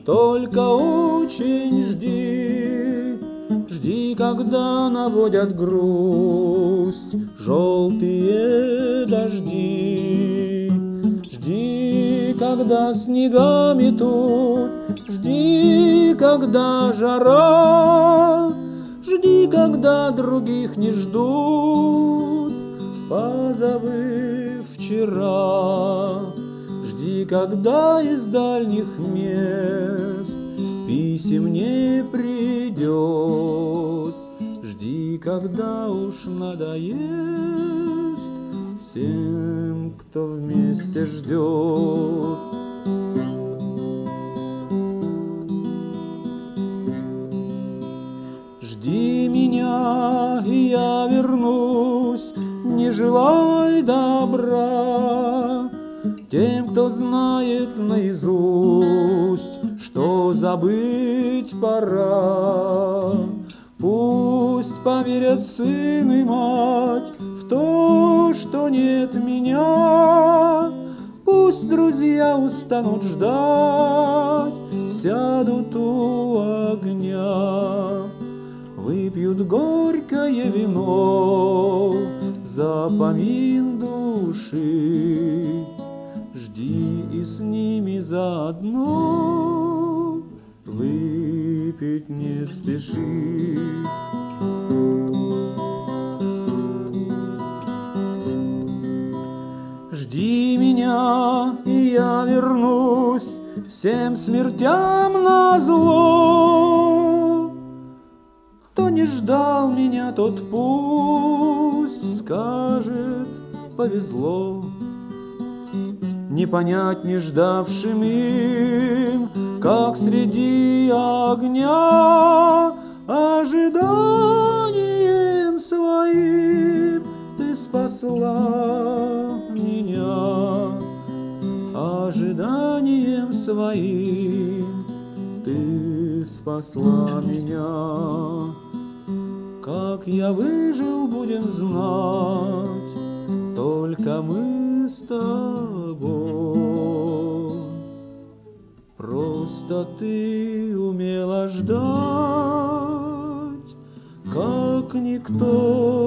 только очень жди. Жди, когда наводят грусть желтые дожди. Жди, когда снега метут, жди, когда жара. Жди, когда других не ждут, позабыв вчера. Жди, когда из дальних мест писем не придет. Жди, когда уж надоест всем, кто вместе ждет. Жди меня, и я вернусь, не желай добра тем, кто знает наизусть, что забыть пора. Пусть поверят сын и мать в то, что нет меня. Пусть друзья устанут ждать, сядут у огня, выпьют горькое вино за помин души. Жди и с ними заодно выпить не спеши. Жди меня, и я вернусь всем смертям назло. Кто не ждал меня, тот пусть скажет: повезло. Не понять не ждавшим им, как среди огня, ожиданием своим ты спасла меня. Ожиданием своим ты спасла меня. Как я выжил, будем знать только мы с тобой. Просто ты умела ждать, как никто